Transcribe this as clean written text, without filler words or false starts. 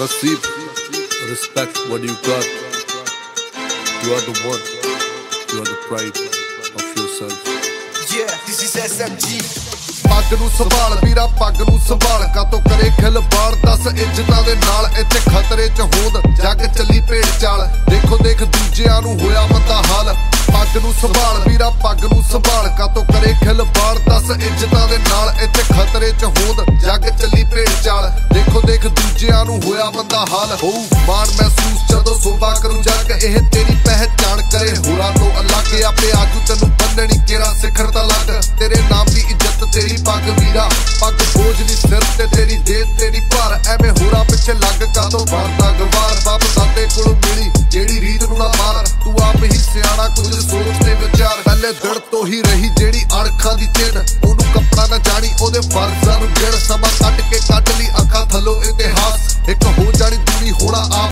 Naseeb, respect what you got. You are the one. You are the pride of yourself. Yeah, this is SMG. ਪੱਗ ਨੂੰ ਸੰਭਾਲ ਵੀਰਾ, ਪੱਗ ਨੂੰ ਸੰਭਾਲ ਕਾਤੋਂ ਕਰੇ ਖਿਲਵਾੜ, 10 ਇੱਜ਼ਤਾਂ ਦੇ ਨਾਲ ਇੱਥੇ ਖਤਰੇ ਚ ਹੋਂਦ, ਜੱਗ ਚੱਲੀ ਭੇਡ ਚਾਲ, ਦੇਖੋ ਦੇਖ ਦੂਜਿਆਂ ਨੂੰ ਹੋਇਆ ਮੰਦਾ ਹਾਲ। ਪੱਗ ਨੂੰ ਸੰਭਾਲ ਵੀਰਾ, ਪੱਗ ਨੂੰ ਸੰਭਾਲ ਕਾਤੋਂ ਕਰੇ ਖਿਲਵਾੜ, 10 ਇੱਜ਼ਤਾਂ ਦੇ ਨਾਲ ਇੱਥੇ ਖਤਰੇ ਚ ਹੋਂਦ, ਜੱਗ ਚੱਲੀ ਭੇਡ ਚਾਲ, ਦੇਖੋ ਦੇਖ ਦੂਜਿਆਂ ਨੂੰ ਹੋਇਆ ਮੰਦਾ ਹਾਲ। ਹੋਊ ਮਾਣ ਮਹਿਸੂਸ ਜਦੋਂ ਸੋਭਾ ਕਰੂ ਜੱਗ, ਇਹ ਤੇਰੀ ਪਹਿਚਾਣ ਕਰੇ ਹੋਰਾਂ ਤੋਂ ਅਲੱਗ, ਆਪੇ ਆਜੂ ਤੈਨੂੰ ਬੰਨਣੀ ਕੇਰਾ ਸਿਖਰ ਦਾ ਲੱਗ, ਤੇਰੇ ਨਾਮ ਦੀ ਇੱਜ਼ਤ ਤੇਰੀ ਪੱਗ ਵੀਰਾ, ਪੱਗ ਬੋਝ ਨਹੀਂ ਸਿਰ ਤੇ ਤੇਰੀ ਦੇ ਤੇਰੀ ਭਾਰ, ਐਵੇਂ ਹੋਰਾਂ ਪਿੱਛੇ ਲੱਗ ਕਾਤੋਂ ਬਣਦਾ ਗਵਾਰ। ਬਾਪ ਦਾਦੇ ਕੋਲੋਂ ਮਿਲੀ ਜਿਹੜੀ ਰੀਤ ਨੂੰ ਨਾ ਮਾਰ, ਤੂੰ ਆਪ ਹੀ ਸਿਆਣਾ ਕੁਝ ਸੋਚ ਤੇ ਵਿਚਾਰ, ਪਹਿਲੇ ਦਿਨ ਤੋਂ ਹੀ ਰਹੀ ਜਿਹੜੀ ਅਣਖਾਂ ਦੀ ਚਿੰਨ, ਉਹਨੂੰ ਕੱਪੜਾ ਨਾ ਜਾਣੀ ਉਹਦੇ ਫਰਜ਼ਾਂ ਨੂੰ ਗਿਣ, ਸਮਾਂ